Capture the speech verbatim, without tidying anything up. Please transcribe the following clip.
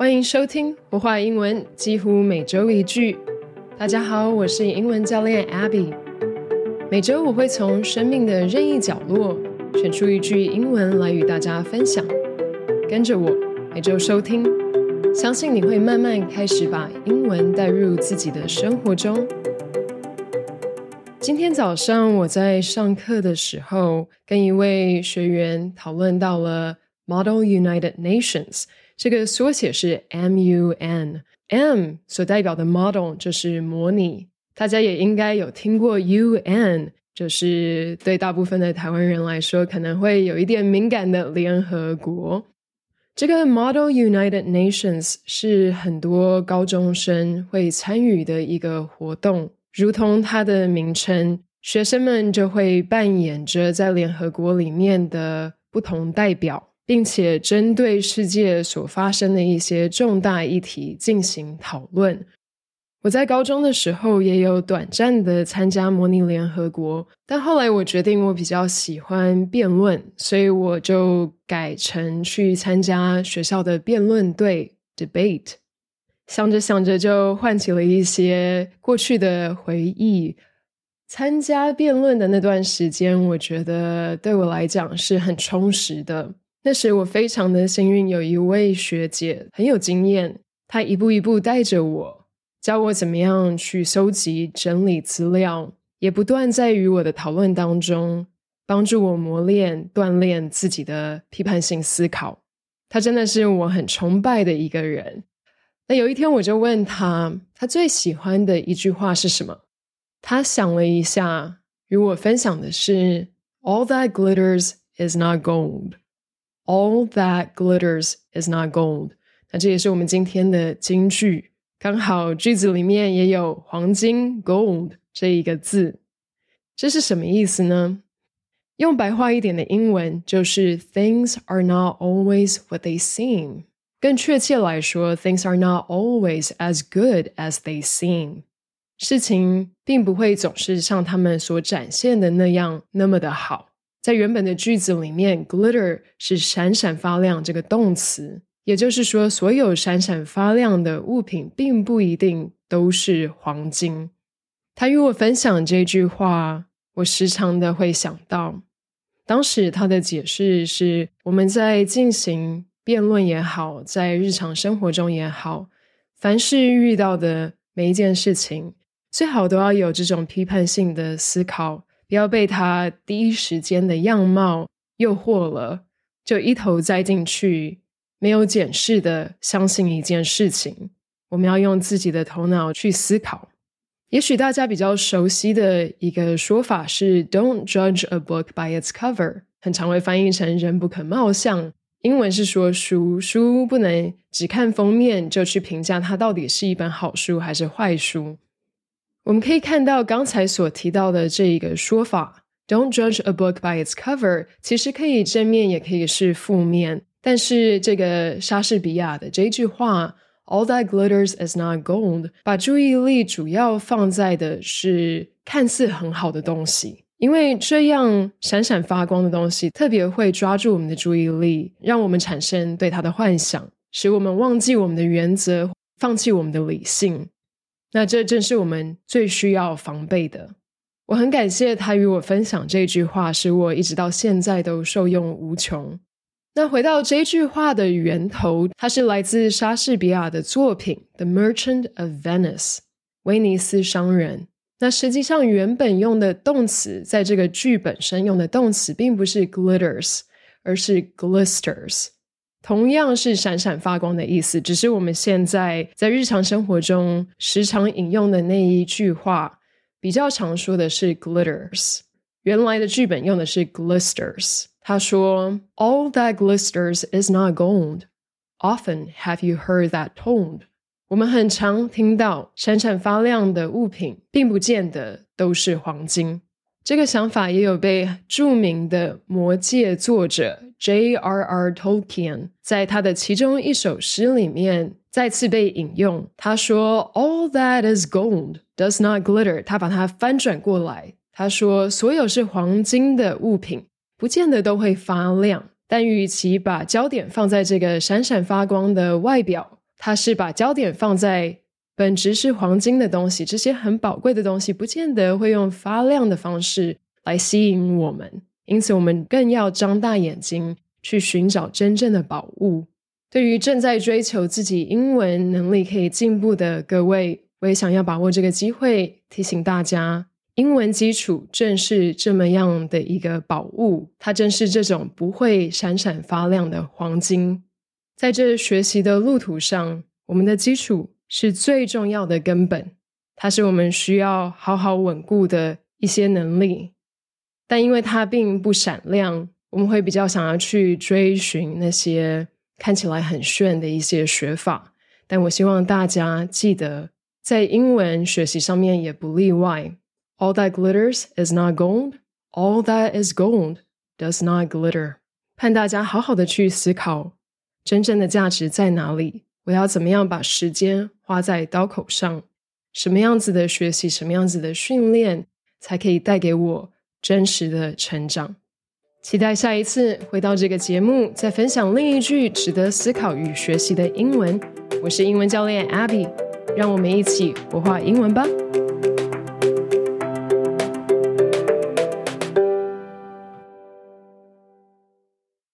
欢迎收听活化英文，几乎每周一句。大家好，我是英文教练 Abby。每周我会从生命的任意角落选出一句英文来与大家分享。跟着我每周收听，相信你会慢慢开始把英文带入自己的生活中。今天早上我在上课的时候，跟一位学员讨论到了 Model United Nations， 这个缩写是 M U N， M 所代表的 model 就是模拟，大家也应该有听过 U N， 就是对大部分的台湾人来说可能会有一点敏感的联合国。这个 Model United Nations 是很多高中生会参与的一个活动，如同它的名称，学生们就会扮演着在联合国里面的不同代表，并且针对世界所发生的一些重大议题进行讨论。我在高中的时候也有短暂的参加模拟联合国，但后来我决定我比较喜欢辩论，所以我就改成去参加学校的辩论队 debate。 想着想着就唤起了一些过去的回忆。参加辩论的那段时间，我觉得对我来讲是很充实的。那时我非常的幸运，有一位学姐很有经验，她一步一步带着我，教我怎么样去搜集整理资料，也不断在与我的讨论当中帮助我磨练锻炼自己的批判性思考。她真的是我很崇拜的一个人。那有一天我就问她，她最喜欢的一句话是什么？她想了一下，与我分享的是 All that glitters is not gold。 All that glitters is not gold。 那这也是我们今天的金句，刚好句子里面也有黄金 gold 这一个字。这是什么意思呢？用白话一点的英文就是 Things are not always what they seem。 更确切来说， Things are not always as good as they seem。 事情并不会总是像他们所展现的那样那么的好。在原本的句子里面， glitter 是闪闪发亮这个动词，也就是说所有闪闪发亮的物品并不一定都是黄金。他与我分享这句话，我时常的会想到，当时他的解释是，我们在进行辩论也好，在日常生活中也好，凡是遇到的每一件事情，最好都要有这种批判性的思考，不要被他第一时间的样貌诱惑了，就一头栽进去，没有检视的相信一件事情。我们要用自己的头脑去思考。也许大家比较熟悉的一个说法是 Don't judge a book by its cover， 很常会翻译成人不可貌相。英文是说书书不能只看封面就去评价它到底是一本好书还是坏书。我们可以看到刚才所提到的这一个说法 Don't judge a book by its cover 其实可以正面也可以是负面，但是这个莎士比亚的这句话 All that glitters is not gold 把注意力主要放在的是看似很好的东西，因为这样闪闪发光的东西特别会抓住我们的注意力，让我们产生对它的幻想，使我们忘记我们的原则，放弃我们的理性。那这正是我们最需要防备的。我很感谢他与我分享这句话，使我一直到现在都受用无穷。那回到这句话的源头，它是来自莎士比亚的作品 The Merchant of Venice 威尼斯商人。那实际上原本用的动词，在这个剧本身用的动词并不是 glitters 而是 glisters， 同样是闪闪发光的意思，只是我们现在在日常生活中时常引用的那一句话比较常说的是 glitters， 原来的剧本用的是 glisters。 他说 All that glisters is not gold Often have you heard that told。 我们很常听到闪闪发亮的物品并不见得都是黄金。这个想法也有被著名的魔戒作者 J R R Tolkien 在他的其中一首诗里面再次被引用。他说 All that is gold does not glitter， 他把它翻转过来，他说所有是黄金的物品不见得都会发亮，但与其把焦点放在这个闪闪发光的外表， 它是把焦点放在本质是黄金的东西，这些很宝贵的东西不见得会用发亮的方式来吸引我们，因此我们更要张大眼睛去寻找真正的宝物。对于正在追求自己英文能力可以进步的各位，我也想要把握这个机会提醒大家，英文基础正是这么样的一个宝物，它正是这种不会闪闪发亮的黄金。在这学习的路途上，我们的基础是最重要的根本，它是我们需要好好稳固的一些能力，但因为它并不闪亮，我们会比较想要去追寻那些看起来很炫的一些学法，但我希望大家记得，在英文学习上面也不例外。All that glitters is not gold. All that is gold does not glitter. 盼大家好好的去思考，真正的价值在哪里？我要怎么样把时间花在刀口上？什么样子的学习，什么样子的训练，才可以带给我真实的成长？期待下一次回到这个节目，再分享另一句值得思考与学习的英文。我是英文教练 Abby， 让我们一起活化英文吧。